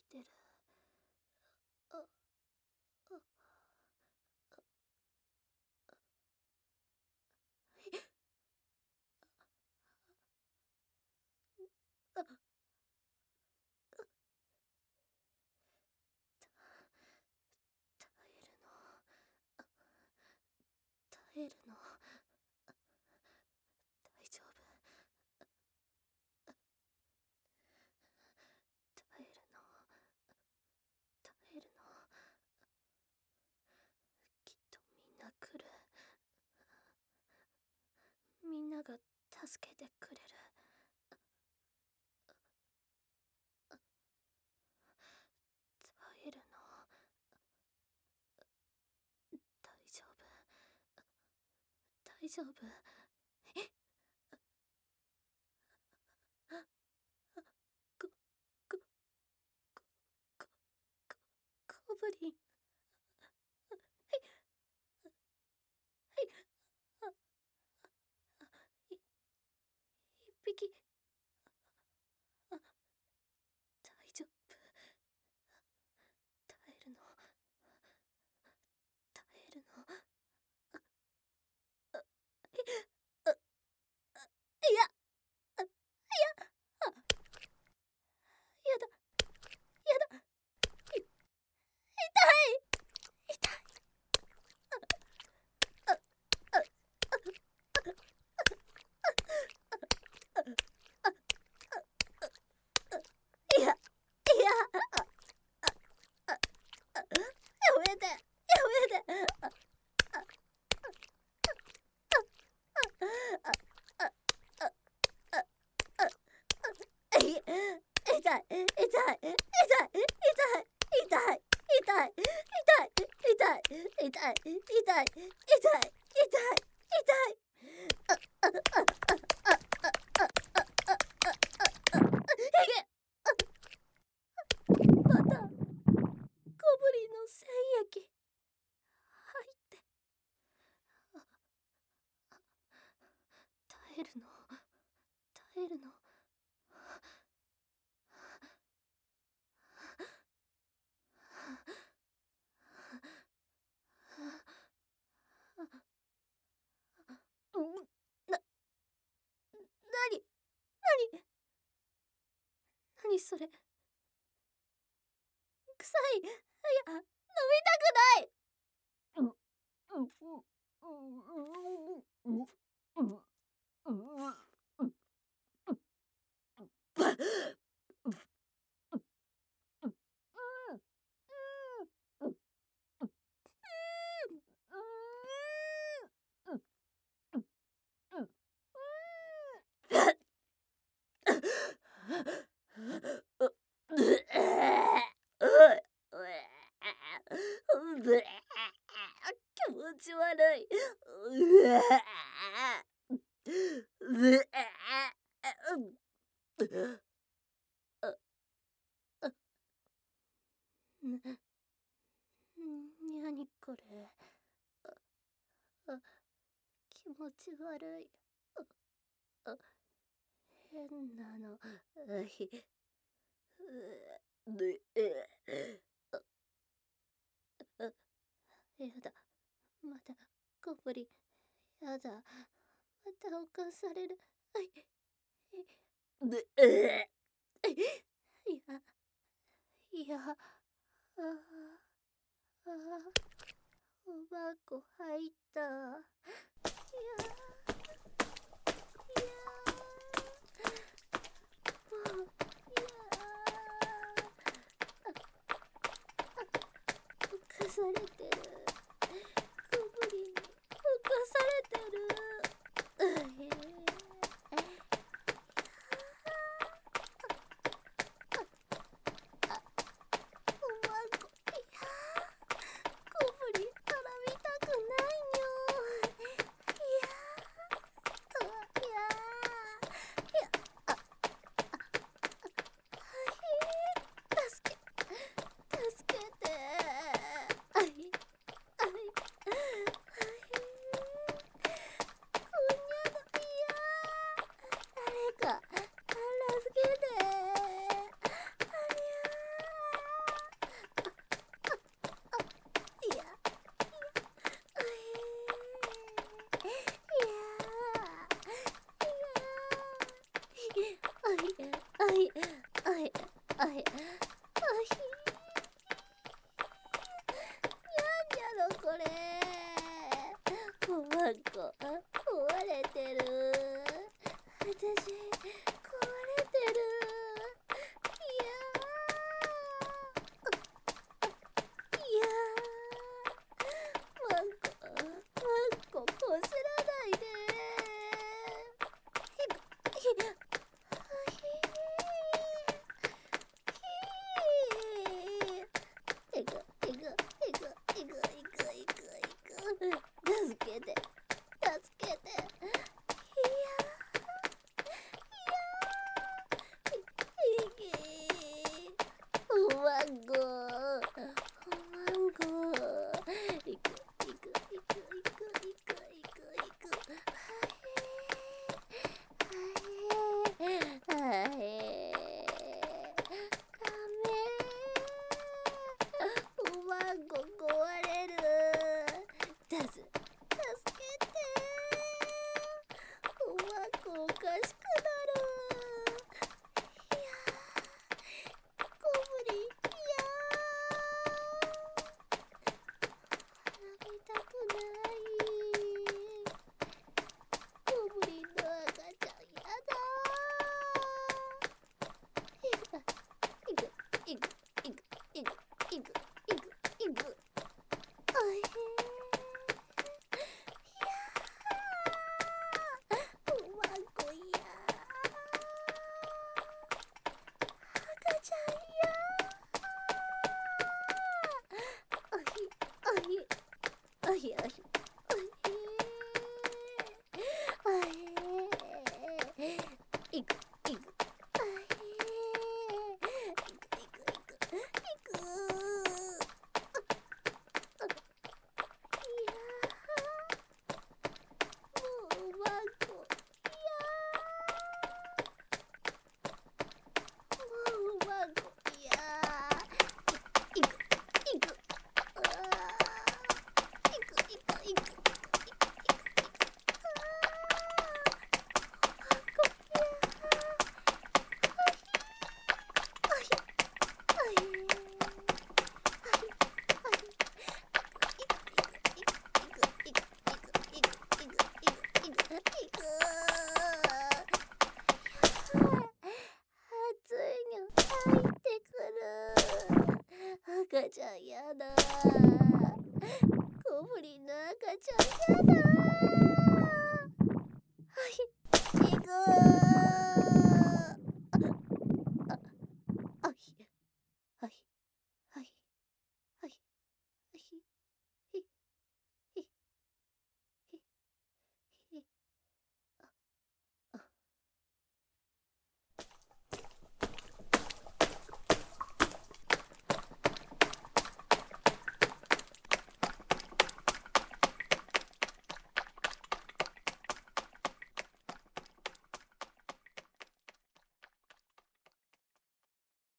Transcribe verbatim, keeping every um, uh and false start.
てる。あああ耐えるの大丈夫。耐えるの耐えるのきっとみんな来る。みんなが助けてくれる。耐えるの大丈夫。大丈夫。えゴゴゴゴブリン。はいはいあい一匹。あ大丈夫。耐えるの耐えるのああいやあいやあやだやだい痛い痛いあああいやいやあああやめてやめてああああああああい痛い痛い痛い痛い痛い痛い痛い痛い痛い痛い痛い痛い痛い痛いあああああああああえまたゴブリンの精液入ってああ耐えるの耐えるのな、なになになにそれ臭い。いや飲みたくない気持ち悪い。なにこれ。あ気持ち悪い。あ変なの。やだまたゴブリン。やだまた犯される。いやいやああおばこ入ったいやいやもういや犯されてる。ゴブリンに犯されてる。 あいあいあいあい。なんじゃろこれ。おまんこ壊れてる。私壊れてる。いやーいやー、ワンコワンコこすらないで。ひくひひいくいくいくいくいくいくいくいく。助けて助けて。いやいやおまんごおまんご。いくいくいくいくいくいくいくいく。はいはいダメ。おまんご壊れる。だず助けて。おまんごおかしくなる。いやーご無理。いやー花見たくない。ゴブリンの赤ちゃんやだー。いくいくいくいくいくいくいくいく。おいしい。いやーおまんこいやー赤ちゃんやー。おひおひおひおひおひおひ。いくいく。おひいくいくいくいくいく。いやーもうおまんこ。いやーもうおまんこ。いやーいくいくいく。あーいくいくいくいくいくいくいく。あーおまんこ。いやーおひおひおひ。赤ちゃんやだ。ゴブリンの赤ちゃんやだ。